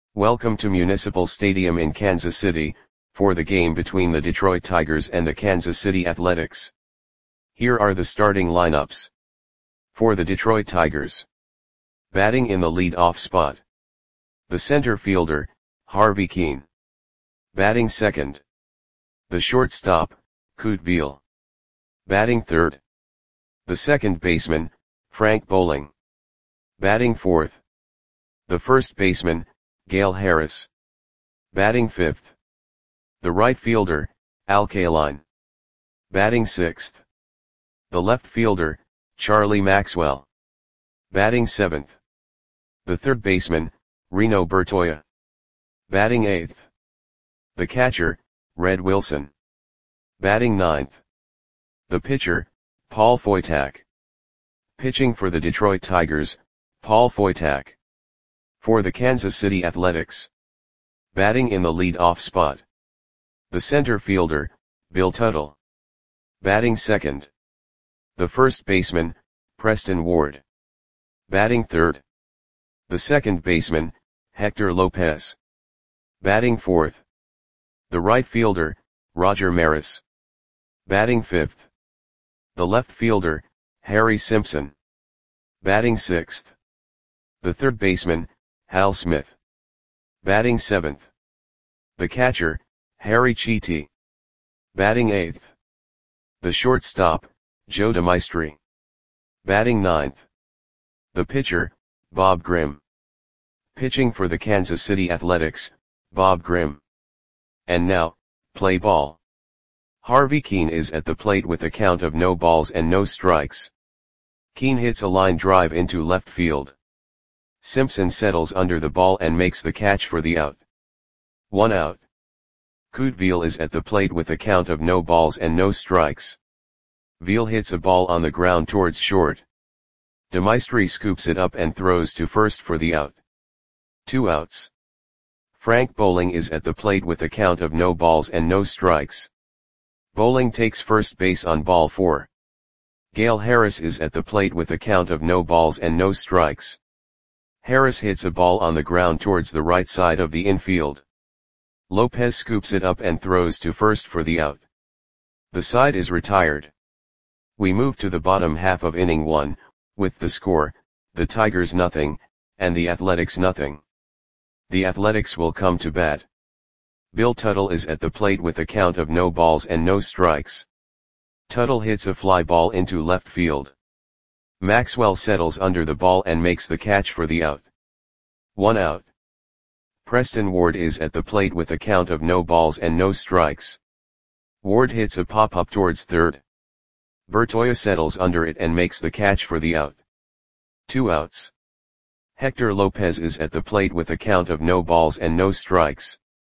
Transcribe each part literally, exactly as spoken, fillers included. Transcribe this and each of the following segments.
Welcome to Municipal Stadium in Kansas City, for the game between the Detroit Tigers and the Kansas City Athletics. Here are the starting lineups. For the Detroit Tigers. Batting in the lead-off spot. The center fielder, Harvey Kuenn. Batting second. The shortstop, Kute Biel. Batting third. The second baseman, Frank Boling. Batting fourth. The first baseman, Gale Harris. Batting fifth. The right fielder, Al Kaline. Batting sixth. The left fielder, Charlie Maxwell. Batting seventh. The third baseman, Reno Bertoia. Batting eighth. The catcher, Red Wilson. Batting ninth. The pitcher, Paul Foytak. Pitching for the Detroit Tigers, Paul Foytak. For the Kansas City Athletics. Batting in the lead-off spot. The center fielder, Bill Tuttle. Batting second. The first baseman, Preston Ward. Batting third. The second baseman, Hector Lopez. Batting fourth. The right fielder, Roger Maris. Batting fifth. The left fielder, Harry Simpson. Batting sixth. The third baseman, Hal Smith. Batting seventh. The catcher, Harry Chiti. Batting eighth. The shortstop, Joe DeMaestri. Batting ninth. The pitcher, Bob Grimm. Pitching for the Kansas City Athletics, Bob Grimm. And now, play ball. Harvey Kuenn is at the plate with a count of no balls and no strikes. Kuenn hits a line drive into left field. Simpson settles under the ball and makes the catch for the out. One out. Kute Biel is at the plate with a count of no balls and no strikes. Biel hits a ball on the ground towards short. DeMaestri scoops it up and throws to first for the out. Two outs. Frank Boling is at the plate with a count of no balls and no strikes. Boling takes first base on ball four. Gale Harris is at the plate with a count of no balls and no strikes. Harris hits a ball on the ground towards the right side of the infield. Lopez scoops it up and throws to first for the out. The side is retired. We move to the bottom half of inning one, with the score, the Tigers nothing, and the Athletics nothing. The Athletics will come to bat. Bill Tuttle is at the plate with a count of no balls and no strikes. Tuttle hits a fly ball into left field. Maxwell settles under the ball and makes the catch for the out. One out. Preston Ward is at the plate with a count of no balls and no strikes. Ward hits a pop-up towards third. Bertoia settles under it and makes the catch for the out. Two outs. Hector Lopez is at the plate with a count of no balls and no strikes.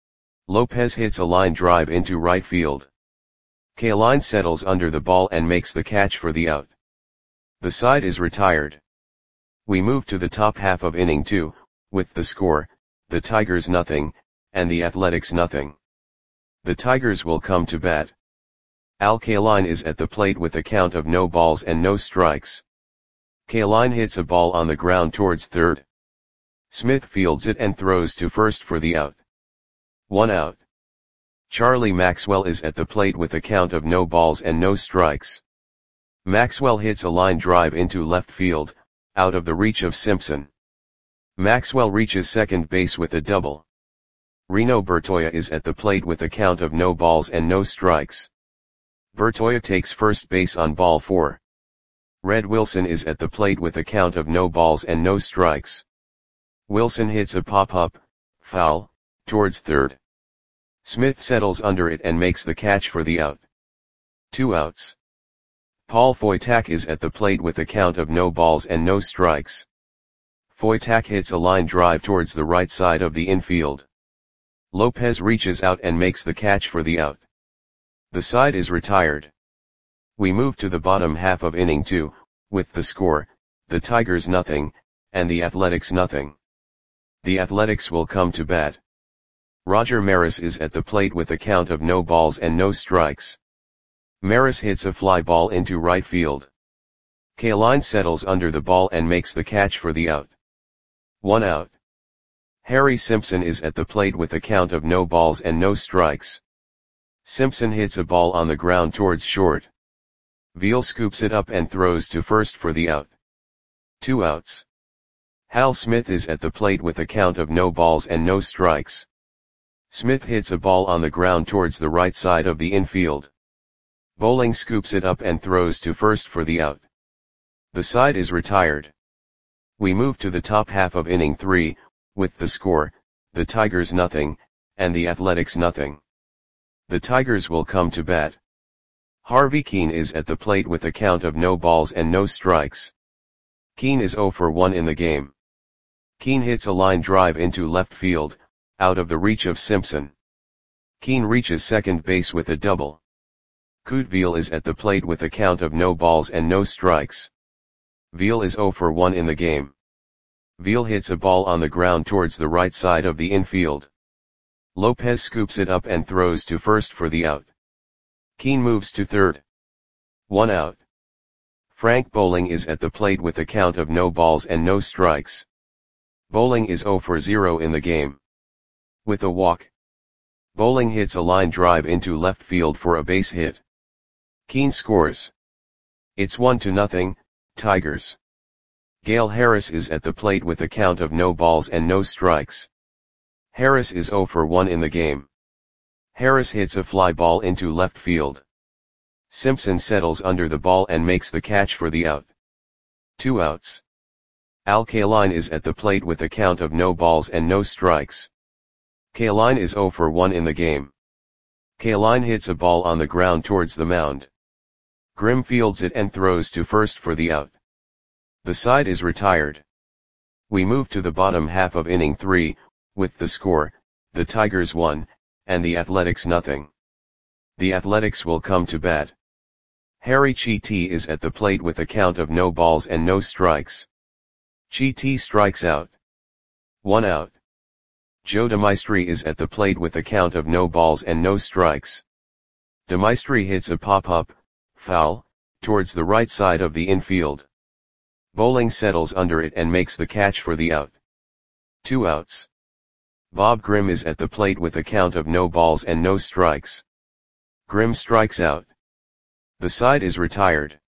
Lopez hits a line drive into right field. Kaline settles under the ball and makes the catch for the out. The side is retired. We move to the top half of inning two, with the score, the Tigers nothing, and the Athletics nothing. The Tigers will come to bat. Al Kaline is at the plate with a count of no balls and no strikes. Kaline hits a ball on the ground towards third. Smith fields it and throws to first for the out. One out. Charlie Maxwell is at the plate with a count of no balls and no strikes. Maxwell hits a line drive into left field, out of the reach of Simpson. Maxwell reaches second base with a double. Reno Bertoia is at the plate with a count of no balls and no strikes. Bertoia takes first base on ball four. Red Wilson is at the plate with a count of no balls and no strikes. Wilson hits a pop-up, foul, towards third. Smith settles under it and makes the catch for the out. Two outs. Paul Foytak is at the plate with a count of no balls and no strikes. Foytak hits a line drive towards the right side of the infield. Lopez reaches out and makes the catch for the out. The side is retired. We move to the bottom half of inning two, with the score, the Tigers nothing, and the Athletics nothing. The Athletics will come to bat. Roger Maris is at the plate with a count of no balls and no strikes. Maris hits a fly ball into right field. Kaline settles under the ball and makes the catch for the out. One out. Harry Simpson is at the plate with a count of no balls and no strikes. Simpson hits a ball on the ground towards short. Veal scoops it up and throws to first for the out. Two outs. Hal Smith is at the plate with a count of no balls and no strikes. Smith hits a ball on the ground towards the right side of the infield. Bowling scoops it up and throws to first for the out. The side is retired. We move to the top half of inning three, with the score, the Tigers nothing, and the Athletics nothing. The Tigers will come to bat. Harvey Keene is at the plate with a count of no balls and no strikes. Keene is oh for one in the game. Keene hits a line drive into left field, out of the reach of Simpson. Keene reaches second base with a double. Kute Veal is at the plate with a count of no balls and no strikes. Veal is oh for one in the game. Veal hits a ball on the ground towards the right side of the infield. Lopez scoops it up and throws to first for the out. Keene moves to third. One out. Frank Bowling is at the plate with a count of no balls and no strikes. Bowling is oh for zero in the game. With a walk. Bowling hits a line drive into left field for a base hit. Keene scores. It's one to nothing, Tigers. Gale Harris is at the plate with a count of no balls and no strikes. Harris is oh for one in the game. Harris hits a fly ball into left field. Simpson settles under the ball and makes the catch for the out. Two outs. Al Kaline is at the plate with a count of no balls and no strikes. Kaline is oh for one in the game. Kaline hits a ball on the ground towards the mound. Grimm fields it and throws to first for the out. The side is retired. We move to the bottom half of inning three, with the score, the Tigers one, and the Athletics nothing. The Athletics will come to bat. Harry Chiti is at the plate with a count of no balls and no strikes. Chiti strikes out. One out. Joe DeMaestri is at the plate with a count of no balls and no strikes. DeMaestri hits a pop-up, foul, towards the right side of the infield. Bowling settles under it and makes the catch for the out. Two outs. Bob Grimm is at the plate with a count of no balls and no strikes. Grimm strikes out. The side is retired.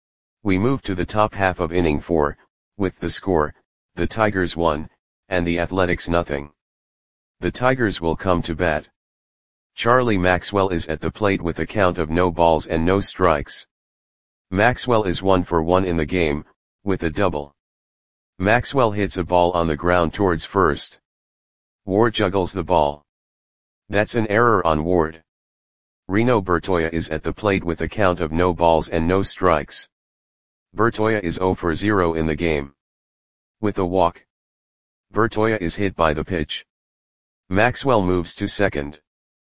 We move to the top half of inning four, with the score, the Tigers one, and the Athletics nothing. The Tigers will come to bat. Charlie Maxwell is at the plate with a count of no balls and no strikes. Maxwell is one for one in the game, with a double. Maxwell hits a ball on the ground towards first. Ward juggles the ball. That's an error on Ward. Reno Bertoia is at the plate with a count of no balls and no strikes. Bertoia is oh for zero in the game. With a walk. Bertoia is hit by the pitch. Maxwell moves to second.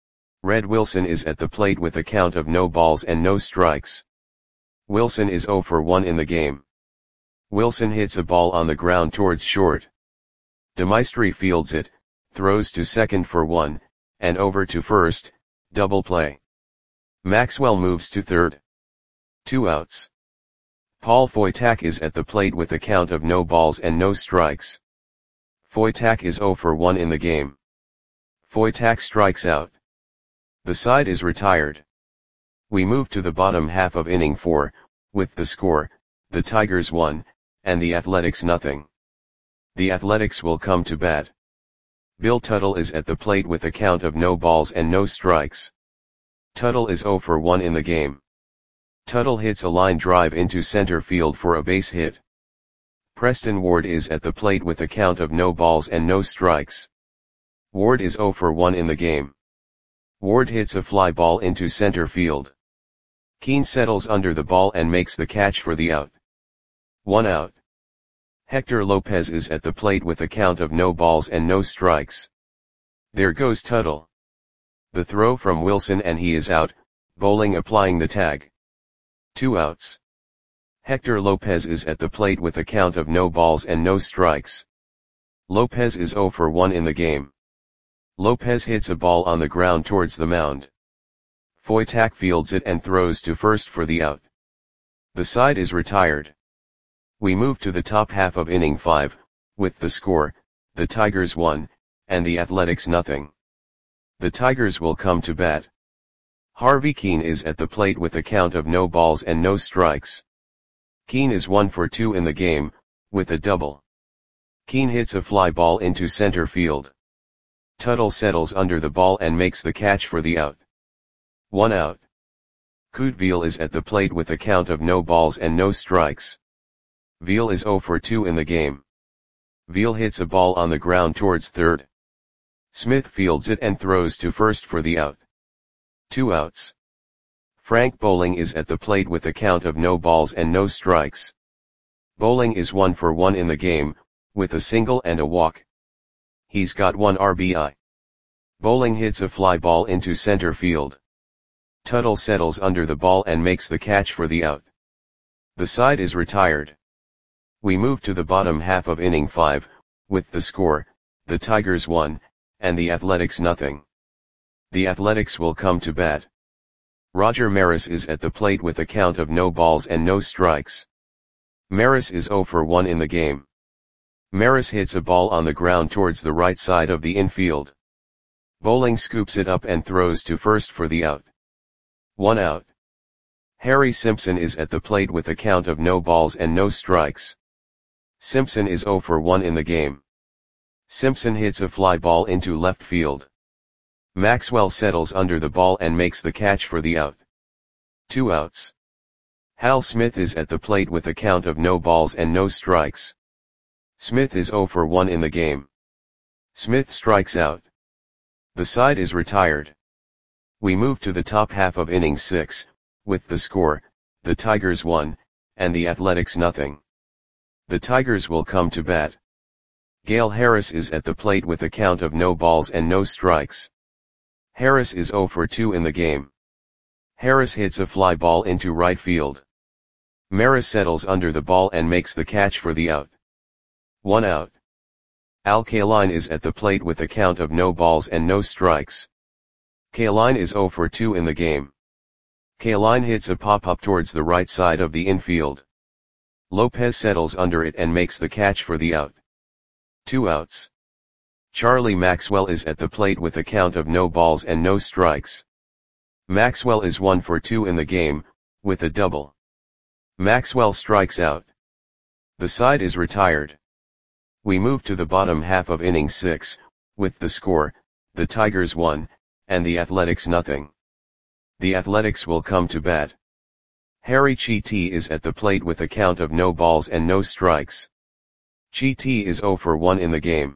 Red Wilson is at the plate with a count of no balls and no strikes. Wilson is oh for one in the game. Wilson hits a ball on the ground towards short. DeMaestri fields it, throws to second for one, and over to first, double play. Maxwell moves to third. Two outs. Paul Foytak is at the plate with a count of no balls and no strikes. Foytak is oh for one in the game. Foytak strikes out. The side is retired. We move to the bottom half of inning four, with the score, the Tigers one, and the Athletics nothing. The Athletics will come to bat. Bill Tuttle is at the plate with a count of no balls and no strikes. Tuttle is oh for one in the game. Tuttle hits a line drive into center field for a base hit. Preston Ward is at the plate with a count of no balls and no strikes. Ward is oh for one in the game. Ward hits a fly ball into center field. Keene settles under the ball and makes the catch for the out. One out. Hector Lopez is at the plate with a count of no balls and no strikes. There goes Tuttle. The throw from Wilson and he is out, Bowling applying the tag. Two outs. Hector Lopez is at the plate with a count of no balls and no strikes. Lopez is oh for one in the game. Lopez hits a ball on the ground towards the mound. Foytak fields it and throws to first for the out. The side is retired. We move to the top half of inning five, with the score, the Tigers one, and the Athletics nothing. The Tigers will come to bat. Harvey Keene is at the plate with a count of no balls and no strikes. Keene is one for two in the game, with a double. Keene hits a fly ball into center field. Tuttle settles under the ball and makes the catch for the out. One out. Kute Veal is at the plate with a count of no balls and no strikes. Veal is zero for two in the game. Veal hits a ball on the ground towards third. Smith fields it and throws to first for the out. Two outs. Frank Bowling is at the plate with a count of no balls and no strikes. Bowling is one for one in the game, with a single and a walk. He's got one R B I. Bowling hits a fly ball into center field. Tuttle settles under the ball and makes the catch for the out. The side is retired. We move to the bottom half of inning five, with the score, the Tigers one, and the Athletics nothing. The Athletics will come to bat. Roger Maris is at the plate with a count of no balls and no strikes. Maris is zero for one in the game. Maris hits a ball on the ground towards the right side of the infield. Bowling scoops it up and throws to first for the out. One out. Harry Simpson is at the plate with a count of no balls and no strikes. Simpson is zero for one in the game. Simpson hits a fly ball into left field. Maxwell settles under the ball and makes the catch for the out. Two outs. Hal Smith is at the plate with a count of no balls and no strikes. Smith is zero for one in the game. Smith strikes out. The side is retired. We move to the top half of inning six, with the score, the Tigers one, and the Athletics nothing. The Tigers will come to bat. Gale Harris is at the plate with a count of no balls and no strikes. Harris is zero for two in the game. Harris hits a fly ball into right field. Maris settles under the ball and makes the catch for the out. One out. Al Kaline is at the plate with a count of no balls and no strikes. Kaline is zero for two in the game. Kaline hits a pop-up towards the right side of the infield. Lopez settles under it and makes the catch for the out. Two outs. Charlie Maxwell is at the plate with a count of no balls and no strikes. Maxwell is one for two in the game, with a double. Maxwell strikes out. The side is retired. We move to the bottom half of inning six, with the score, the Tigers one, and the Athletics nothing. The Athletics will come to bat. Harry Chiti is at the plate with a count of no balls and no strikes. Chiti is zero for one in the game.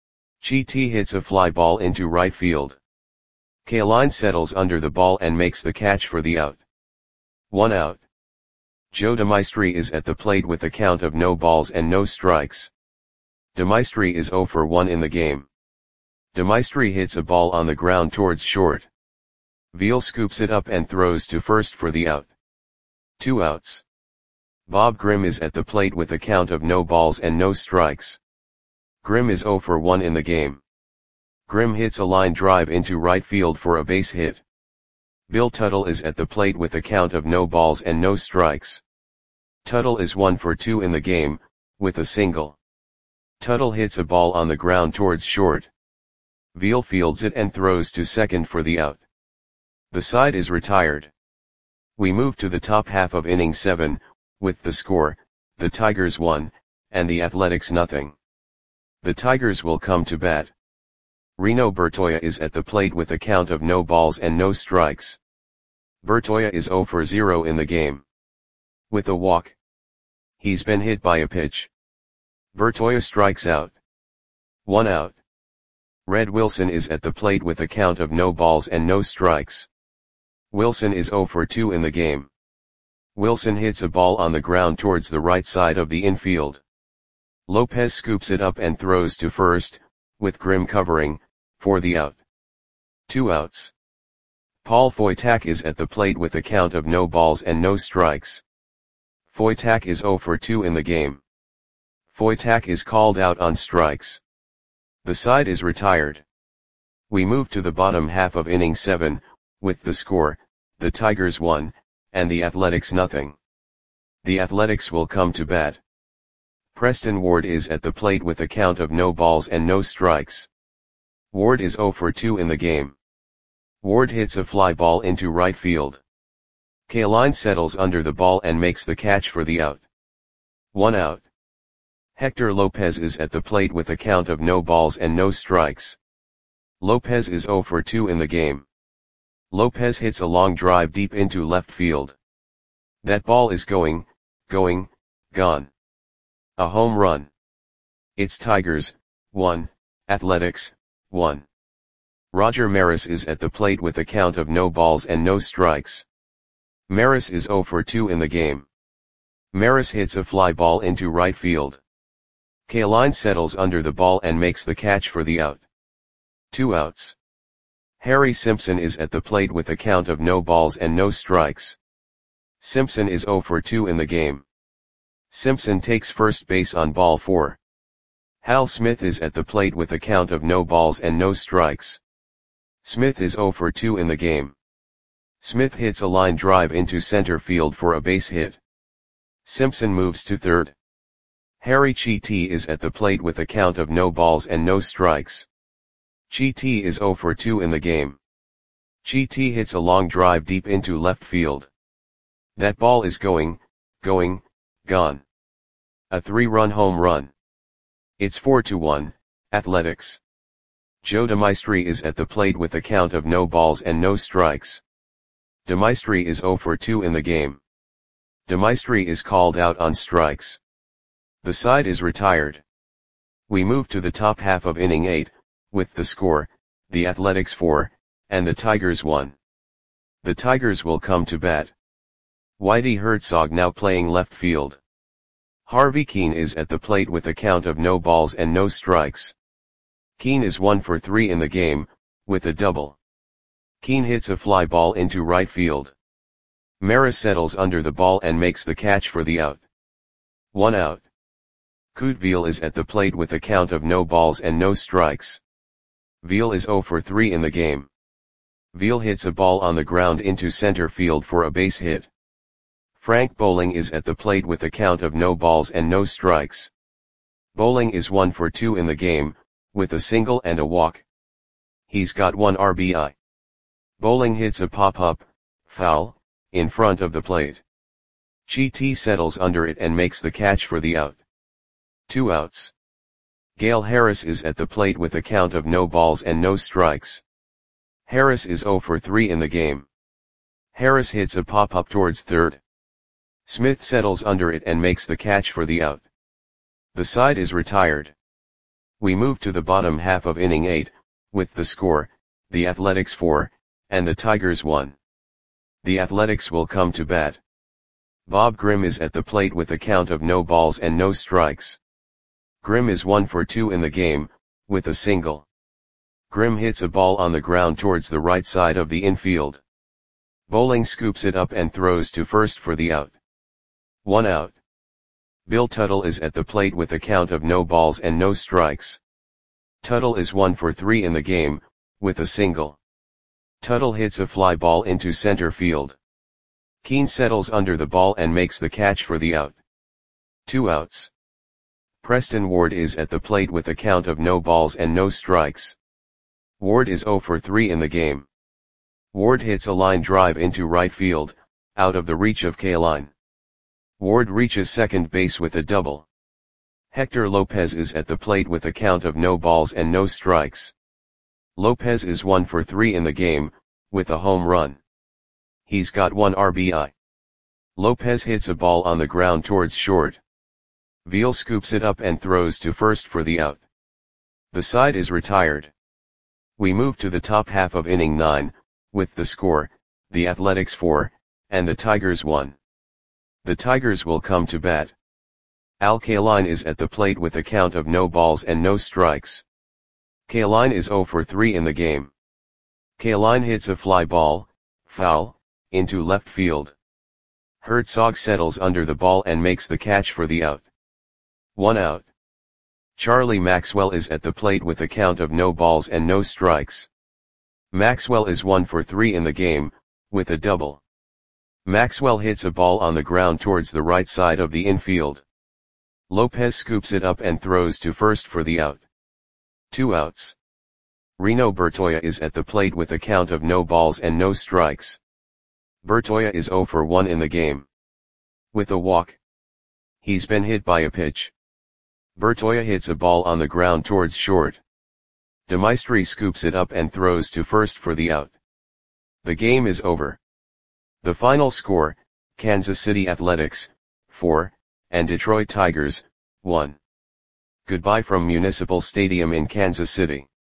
Chiti hits a fly ball into right field. Kaline settles under the ball and makes the catch for the out. One out. Joe DeMaestri is at the plate with a count of no balls and no strikes. DeMaestri is zero for one in the game. DeMaestri hits a ball on the ground towards short. Veal scoops it up and throws to first for the out. Two outs. Bob Grimm is at the plate with a count of no balls and no strikes. Grimm is zero for one in the game. Grimm hits a line drive into right field for a base hit. Bill Tuttle is at the plate with a count of no balls and no strikes. Tuttle is one for two in the game, with a single. Tuttle hits a ball on the ground towards short. Veal fields it and throws to second for the out. The side is retired. We move to the top half of inning seven, with the score, the Tigers one, and the Athletics nothing. The Tigers will come to bat. Reno Bertoia is at the plate with a count of no balls and no strikes. Bertoia is zero for zero in the game. With a walk. He's been hit by a pitch. Bertoia strikes out. One out. Red Wilson is at the plate with a count of no balls and no strikes. Wilson is zero for two in the game. Wilson hits a ball on the ground towards the right side of the infield. Lopez scoops it up and throws to first, with Grimm covering, for the out. Two outs. Paul Foytak is at the plate with a count of no balls and no strikes. Foytak is zero for two in the game. Foytak is called out on strikes. The side is retired. We move to the bottom half of inning seven, with the score, the Tigers one, and the Athletics nothing. The Athletics will come to bat. Preston Ward is at the plate with a count of no balls and no strikes. Ward is zero for two in the game. Ward hits a fly ball into right field. Kaline settles under the ball and makes the catch for the out. One out. Hector Lopez is at the plate with a count of no balls and no strikes. Lopez is zero for two in the game. Lopez hits a long drive deep into left field. That ball is going, going, gone. A home run. It's Tigers, one, Athletics, one. Roger Maris is at the plate with a count of no balls and no strikes. Maris is zero for two in the game. Maris hits a fly ball into right field. Kaline settles under the ball and makes the catch for the out. Two outs. Harry Simpson is at the plate with a count of no balls and no strikes. Simpson is zero for two in the game. Simpson takes first base on ball four. Hal Smith is at the plate with a count of no balls and no strikes. Smith is zero for two in the game. Smith hits a line drive into center field for a base hit. Simpson moves to third. Harry Chiti is at the plate with a count of no balls and no strikes. Chiti is zero for two in the game. Chiti hits a long drive deep into left field. That ball is going, going, gone. A three-run home run. It's four to one, Athletics. Joe DeMaestri is at the plate with a count of no balls and no strikes. DeMaestri is zero for two in the game. DeMaestri is called out on strikes. The side is retired. We move to the top half of inning eight, with the score, the Athletics four, and the Tigers one. The Tigers will come to bat. Whitey Herzog now playing left field. Harvey Keene is at the plate with a count of no balls and no strikes. Keene is one for three in the game, with a double. Keene hits a fly ball into right field. Maris settles under the ball and makes the catch for the out. One out. Kute Veal is at the plate with a count of no balls and no strikes. Veal is zero for three in the game. Veal hits a ball on the ground into center field for a base hit. Frank Bowling is at the plate with a count of no balls and no strikes. Bowling is one for two in the game, with a single and a walk. He's got one R B I. Bowling hits a pop-up, foul, in front of the plate. Chiti settles under it and makes the catch for the out. Two outs. Gale Harris is at the plate with a count of no balls and no strikes. Harris is zero for three in the game. Harris hits a pop-up towards third. Smith settles under it and makes the catch for the out. The side is retired. We move to the bottom half of inning eight, with the score, the Athletics four, and the Tigers one. The Athletics will come to bat. Bob Grimm is at the plate with a count of no balls and no strikes. Grimm is one for two in the game, with a single. Grimm hits a ball on the ground towards the right side of the infield. Bowling scoops it up and throws to first for the out. One out. Bill Tuttle is at the plate with a count of no balls and no strikes. Tuttle is one for three in the game, with a single. Tuttle hits a fly ball into center field. Keene settles under the ball and makes the catch for the out. Two outs. Preston Ward is at the plate with a count of no balls and no strikes. Ward is zero for three in the game. Ward hits a line drive into right field, out of the reach of Kaline. Ward reaches second base with a double. Hector Lopez is at the plate with a count of no balls and no strikes. Lopez is one for three in the game, with a home run. He's got one R B I. Lopez hits a ball on the ground towards short. Veal scoops it up and throws to first for the out. The side is retired. We move to the top half of inning nine, with the score, the Athletics four, and the Tigers one. The Tigers will come to bat. Al Kaline is at the plate with a count of no balls and no strikes. Kaline is zero for three in the game. Kaline hits a fly ball, foul, into left field. Herzog settles under the ball and makes the catch for the out. One out. Charlie Maxwell is at the plate with a count of no balls and no strikes. Maxwell is one for three in the game, with a double. Maxwell hits a ball on the ground towards the right side of the infield. Lopez scoops it up and throws to first for the out. Two outs. Reno Bertoia is at the plate with a count of no balls and no strikes. Bertoia is zero for one in the game. With a walk. He's been hit by a pitch. Bertoia hits a ball on the ground towards short. DeMaestri scoops it up and throws to first for the out. The game is over. The final score, Kansas City Athletics, four, and Detroit Tigers, one. Goodbye from Municipal Stadium in Kansas City.